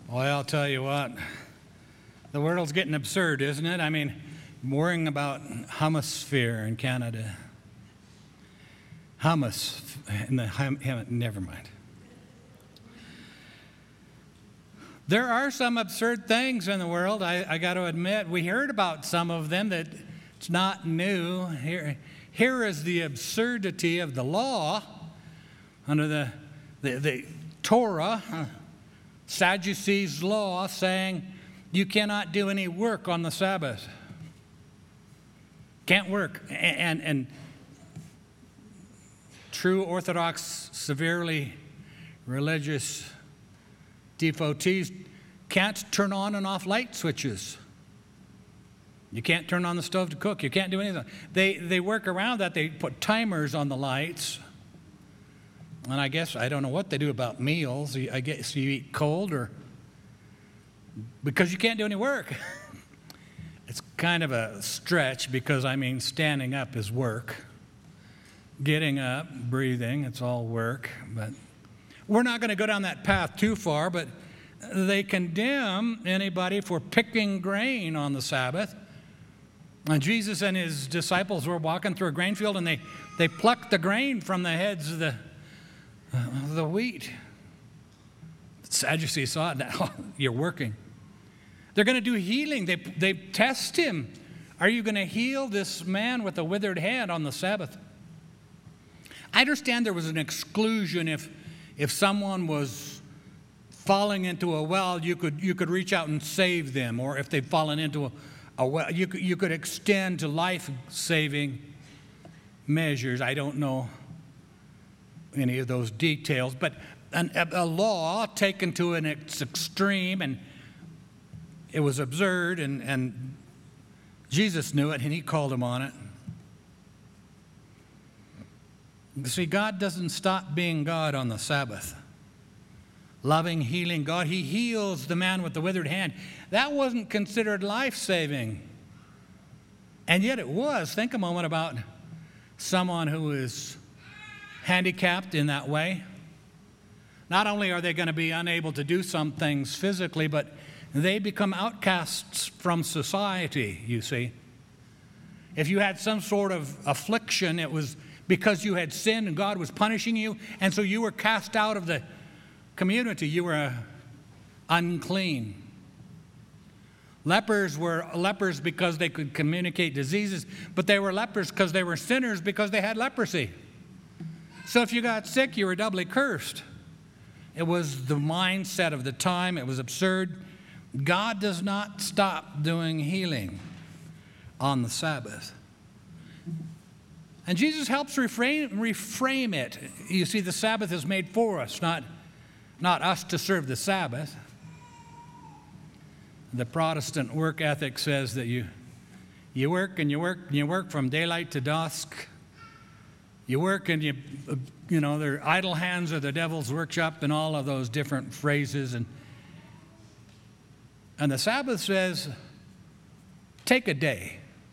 Well, I'll tell you what, the world's getting absurd, isn't it? I mean, worrying about hemisphere in Canada. Hummus in the never mind. There are some absurd things in the world, I got to admit. We heard about some of them that it's not new. Here is the absurdity of the law under the Torah, Sadducees' law, saying you cannot do any work on the Sabbath. Can't work. And true Orthodox, severely religious devotees can't turn on and off light switches. You can't turn on the stove to cook. You can't do anything. They work around that. They put timers on the lights. And I guess, I don't know what they do about meals. I guess you eat cold or because you can't do any work. It's kind of a stretch because, I mean, standing up is work. Getting up, breathing, it's all work. But we're not going to go down that path too far, but they condemn anybody for picking grain on the Sabbath. And Jesus and his disciples were walking through a grain field, and they plucked the grain from the heads of the wheat. The Sadducees saw it. Now you're working. They're going to do healing. They test him. Are you going to heal this man with a withered hand on the Sabbath? I understand there was an exclusion if someone was falling into a well, you could reach out and save them, or if they'd fallen into a well, you could extend to life-saving measures. I don't know any of those details, but a law taken to its extreme, and it was absurd, and Jesus knew it, and he called him on it. See, God doesn't stop being God on the Sabbath. Loving, healing God. He heals the man with the withered hand. That wasn't considered life-saving. And yet it was. Think a moment about someone who is handicapped in that way. Not only are they going to be unable to do some things physically, but they become outcasts from society, you see. If you had some sort of affliction, it was because you had sinned and God was punishing you, and so you were cast out of the community. You were unclean. Lepers were lepers because they could communicate diseases, but they were lepers because they were sinners because they had leprosy. So if you got sick, you were doubly cursed. It was the mindset of the time. It was absurd. God does not stop doing healing on the Sabbath. And Jesus helps reframe it. You see, the Sabbath is made for us, not us to serve the Sabbath. The Protestant work ethic says that you work and you work and you work from daylight to dusk. You work and you know, their idle hands are the devil's workshop and all of those different phrases. And the Sabbath says, take a day.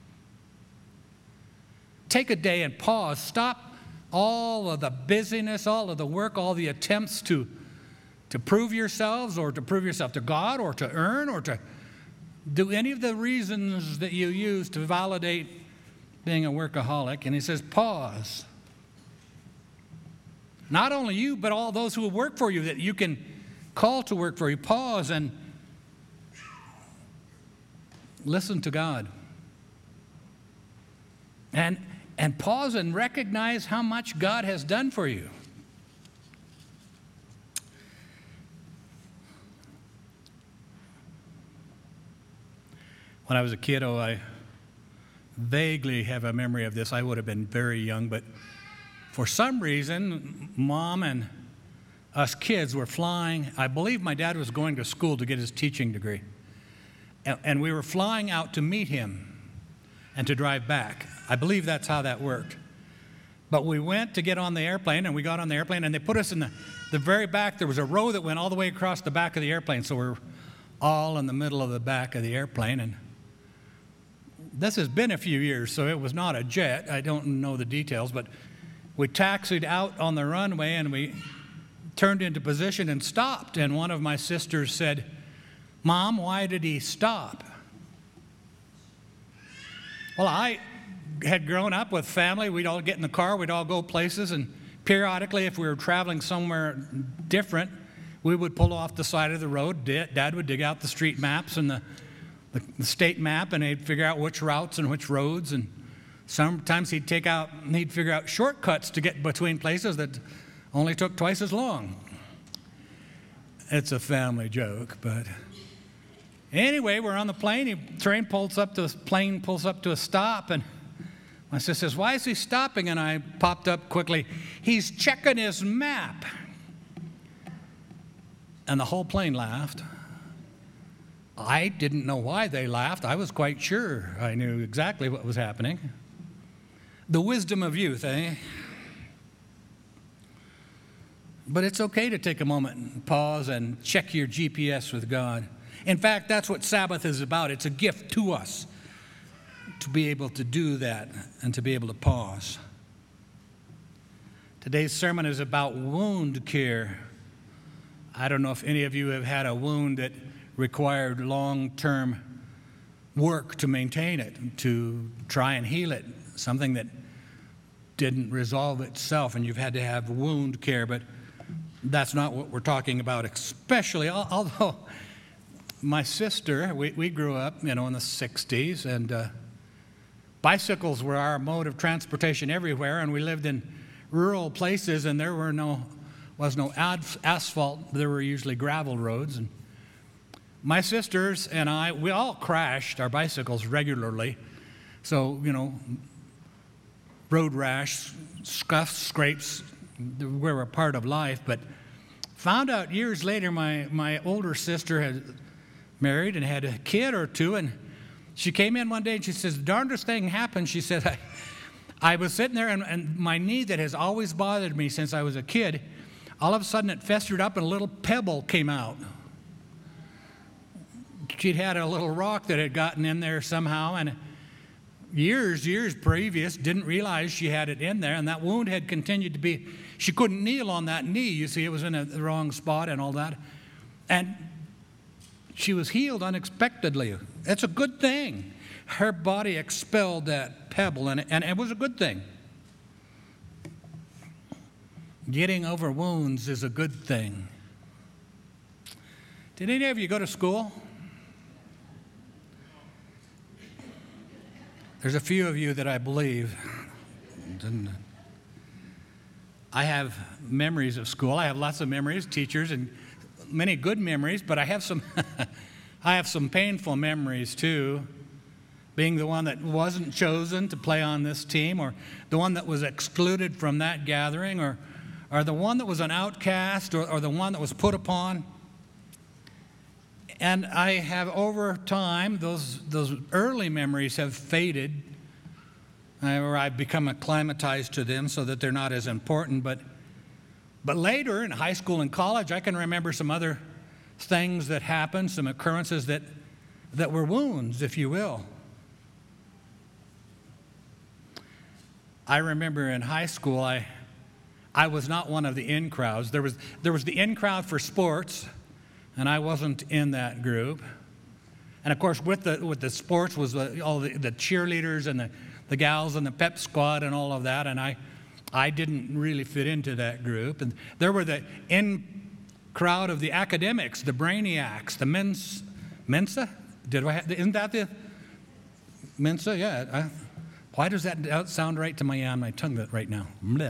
Take a day and pause. Stop all of the busyness, all of the work, all the attempts to prove yourselves or to prove yourself to God or to earn or to do any of the reasons that you use to validate being a workaholic. And he says, pause. Not only you, but all those who will work for you that you can call to work for you. Pause and listen to God. And pause and recognize how much God has done for you. When I was a kid, I vaguely have a memory of this. I would have been very young, but for some reason, Mom and us kids were flying. I believe my dad was going to school to get his teaching degree. And we were flying out to meet him and to drive back. I believe that's how that worked. But we went to get on the airplane, and we got on the airplane, and they put us in the very back. There was a row that went all the way across the back of the airplane, so we're all in the middle of the back of the airplane. And this has been a few years, so it was not a jet. I don't know the details, but we taxied out on the runway, and we turned into position and stopped. And one of my sisters said, Mom, why did he stop? Well, I had grown up with family. We'd all get in the car, we'd all go places, and periodically, if we were traveling somewhere different, we would pull off the side of the road. Dad would dig out the street maps and the state map, and he'd figure out which routes and which roads, and sometimes he'd figure out shortcuts to get between places that only took twice as long. It's a family joke, but anyway, we're on the plane. Plane pulls up to a stop, and my sister says, "Why is he stopping?" And I popped up quickly, "He's checking his map." And the whole plane laughed. I didn't know why they laughed. I was quite sure I knew exactly what was happening. The wisdom of youth, eh? But it's okay to take a moment and pause and check your GPS with God. In fact, that's what Sabbath is about. It's a gift to us to be able to do that and to be able to pause. Today's sermon is about wound care. I don't know if any of you have had a wound that required long-term work to maintain it, to try and heal it, something that didn't resolve itself, and you've had to have wound care, but that's not what we're talking about, especially, although my sister, we grew up, in the 60s, and bicycles were our mode of transportation everywhere, and we lived in rural places, and there was no asphalt. There were usually gravel roads. And my sisters and I, we all crashed our bicycles regularly. So, road rash, scuffs, scrapes were a part of life. But found out years later, my older sister had married and had a kid or two, and she came in one day and she says, "The darndest thing happened." She said, I was sitting there, and my knee that has always bothered me since I was a kid, all of a sudden it festered up and a little pebble came out. She'd had a little rock that had gotten in there somehow, and years previous, didn't realize she had it in there, and that wound had continued to be, she couldn't kneel on that knee. You see, it was in the wrong spot and all that. And she was healed unexpectedly. It's a good thing. Her body expelled that pebble, and it was a good thing. Getting over wounds is a good thing. Did any of you go to school? There's a few of you that I believe. I have memories of school. I have lots of memories, teachers, and many good memories, but I have some painful memories too. Being the one that wasn't chosen to play on this team, or the one that was excluded from that gathering, or the one that was an outcast, or the one that was put upon. And I have, over time, those early memories have faded, or I've become acclimatized to them so that they're not as important. But later, in high school and college, I can remember some other things that happened, some occurrences that were wounds, if you will. I remember in high school, I was not one of the in crowds. There was the in crowd for sports, and I wasn't in that group. And of course, with the sports was all the cheerleaders and the gals and the pep squad and all of that, and I didn't really fit into that group. And there were the in crowd of the academics, the brainiacs, the Mensa. Isn't that the Mensa? Yeah. Why does that sound right to on my tongue right now?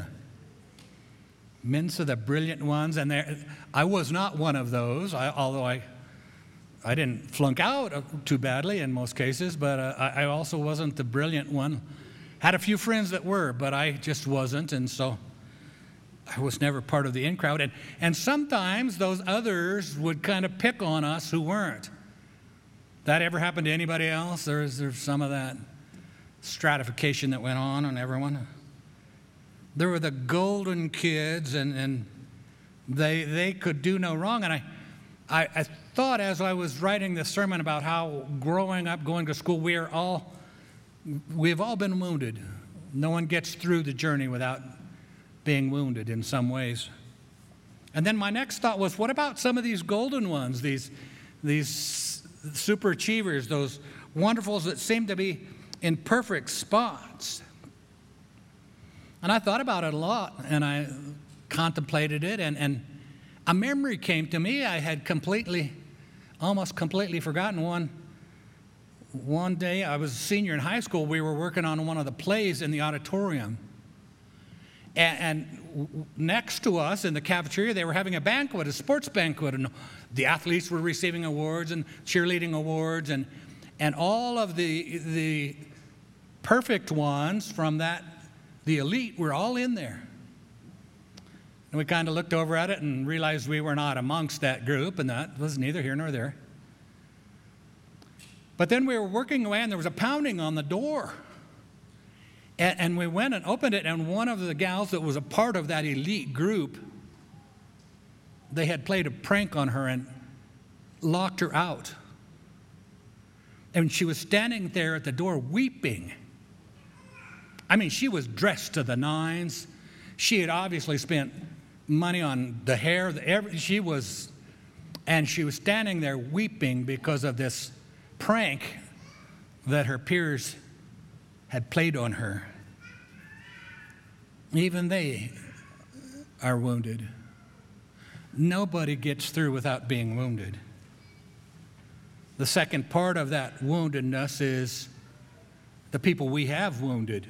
Mensa, the brilliant ones, and I was not one of those, although I didn't flunk out too badly in most cases, but I also wasn't the brilliant one. Had a few friends that were, but I just wasn't, and so I was never part of the in crowd. And sometimes those others would kind of pick on us who weren't. That ever happened to anybody else? There's some of that stratification that went on everyone. There were the golden kids, and they could do no wrong. And I thought, as I was writing this sermon, about how growing up, going to school, we've all been wounded. No one gets through the journey without being wounded in some ways. And then my next thought was, what about some of these golden ones, these super achievers, those wonderfuls that seem to be in perfect spots. And I thought about it a lot, and I contemplated it, and a memory came to me I had almost completely forgotten. One day, I was a senior in high school, we were working on one of the plays in the auditorium. And next to us in the cafeteria, they were having a banquet, a sports banquet, and the athletes were receiving awards and cheerleading awards, and all of the perfect ones from the elite were all in there. And we kind of looked over at it and realized we were not amongst that group, and that was neither here nor there. But then we were working away, and there was a pounding on the door. And we went and opened it, and one of the gals that was a part of that elite group, they had played a prank on her and locked her out. And she was standing there at the door weeping. I mean, she was dressed to the nines. She had obviously spent money on the hair. She was standing there weeping because of this prank that her peers had played on her. Even they are wounded. Nobody gets through without being wounded. The second part of that woundedness is the people we have wounded.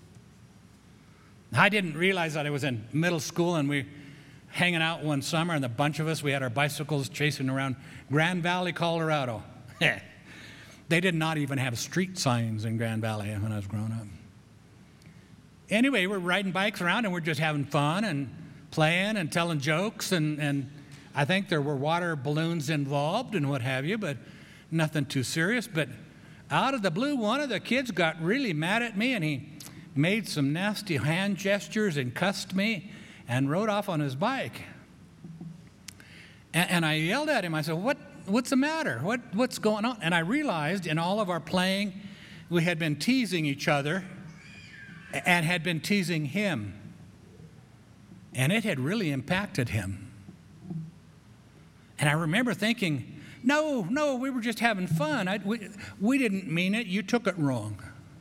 I didn't realize that I was in middle school, and we hanging out one summer, and a bunch of us, we had our bicycles chasing around Grand Valley, Colorado. They did not even have street signs in Grand Valley when I was growing up. Anyway, we're riding bikes around, and we're just having fun and playing and telling jokes, and I think there were water balloons involved and what have you, but nothing too serious. But out of the blue, one of the kids got really mad at me, and he made some nasty hand gestures and cussed me and rode off on his bike. And I yelled at him. I said, What's the matter? What's going on? And I realized in all of our playing, we had been teasing each other and had been teasing him. And it had really impacted him. And I remember thinking, no, we were just having fun. We didn't mean it. You took it wrong.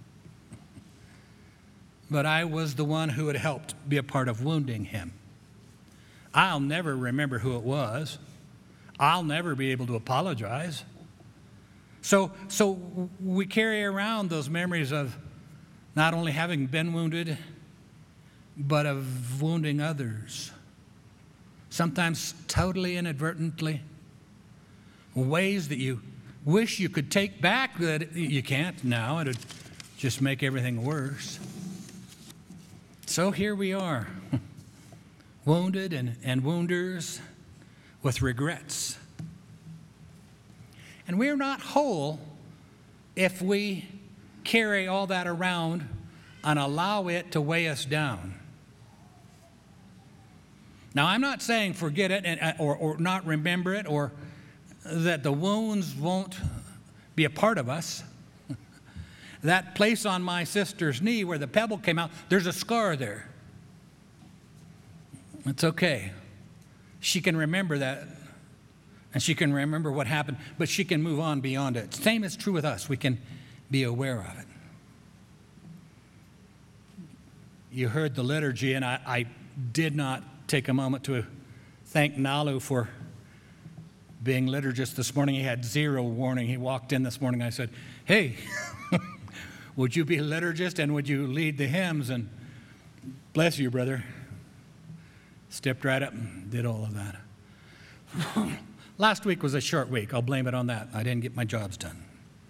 But I was the one who had helped be a part of wounding him. I'll never remember who it was. I'll never be able to apologize. So we carry around those memories of not only having been wounded, but of wounding others. Sometimes totally inadvertently. Ways that you wish you could take back that you can't now. It would just make everything worse. So here we are, wounded and wounders with regrets. And we're not whole if we carry all that around and allow it to weigh us down. Now, I'm not saying forget it or not remember it, or that the wounds won't be a part of us. That place on my sister's knee where the pebble came out, there's a scar there. It's okay. She can remember that, and she can remember what happened, but she can move on beyond it. Same is true with us. We can be aware of it. You heard the liturgy, and I did not take a moment to thank Nalu for being liturgist this morning. He had zero warning. He walked in this morning. I said, hey, would you be a liturgist and would you lead the hymns? And bless you, brother. Stepped right up and did all of that. Last week was a short week. I'll blame it on that. I didn't get my jobs done.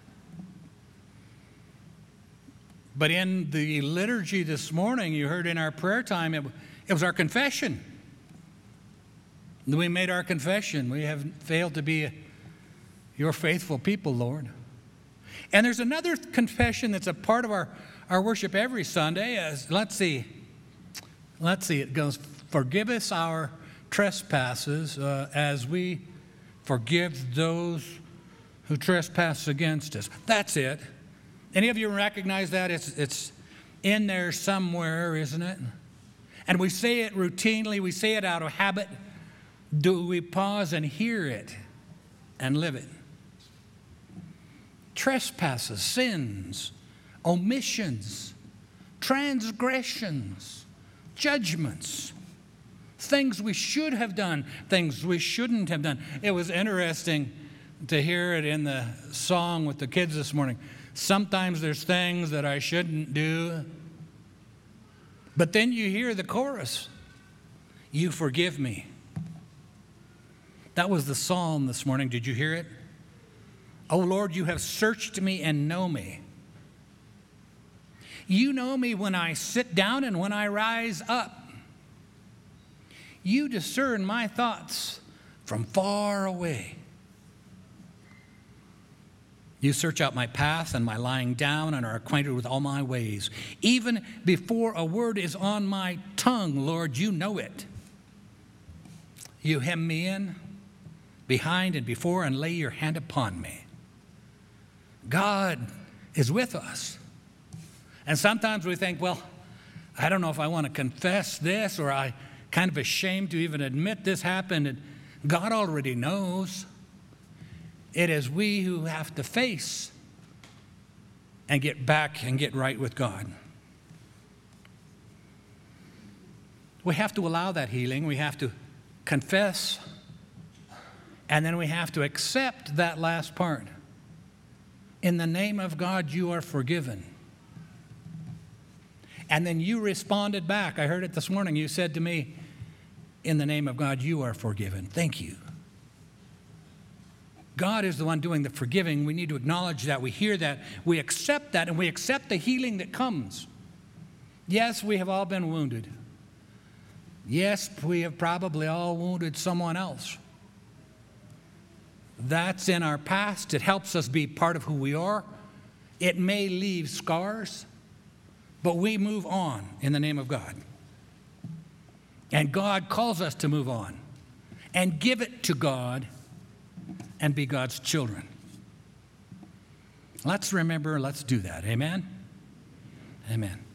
But in the liturgy this morning, you heard in our prayer time, it was our confession. We made our confession. We have failed to be your faithful people, Lord. And there's another confession that's a part of our worship every Sunday. Let's see. It goes, forgive us our trespasses as we forgive those who trespass against us. That's it. Any of you recognize that? It's in there somewhere, isn't it? And we say it routinely. We say it out of habit. Do we pause and hear it? and live it. Trespasses, sins, omissions, transgressions, judgments, things we should have done, things we shouldn't have done. It was interesting to hear it in the song with the kids this morning. Sometimes there's things that I shouldn't do. But then you hear the chorus, you forgive me. That was the psalm this morning. Did you hear it? Oh Lord, you have searched me and know me. You know me when I sit down and when I rise up. You discern my thoughts from far away. You search out my path and my lying down and are acquainted with all my ways. Even before a word is on my tongue, Lord, you know it. You hem me in, behind and before, and lay your hand upon me. God is with us. And sometimes we think, well, I don't know if I want to confess this, or I'm kind of ashamed to even admit this happened. And God already knows. It is we who have to face and get back and get right with God. We have to allow that healing. We have to confess, and then we have to accept that last part. In the name of God, you are forgiven. And then you responded back. I heard it this morning. You said to me, in the name of God, you are forgiven. Thank you. God is the one doing the forgiving. We need to acknowledge that. We hear that. We accept that, and we accept the healing that comes. Yes, we have all been wounded. Yes, we have probably all wounded someone else. That's in our past. It helps us be part of who we are. It may leave scars, but we move on in the name of God. And God calls us to move on and give it to God and be God's children. Let's remember, let's do that. Amen? Amen.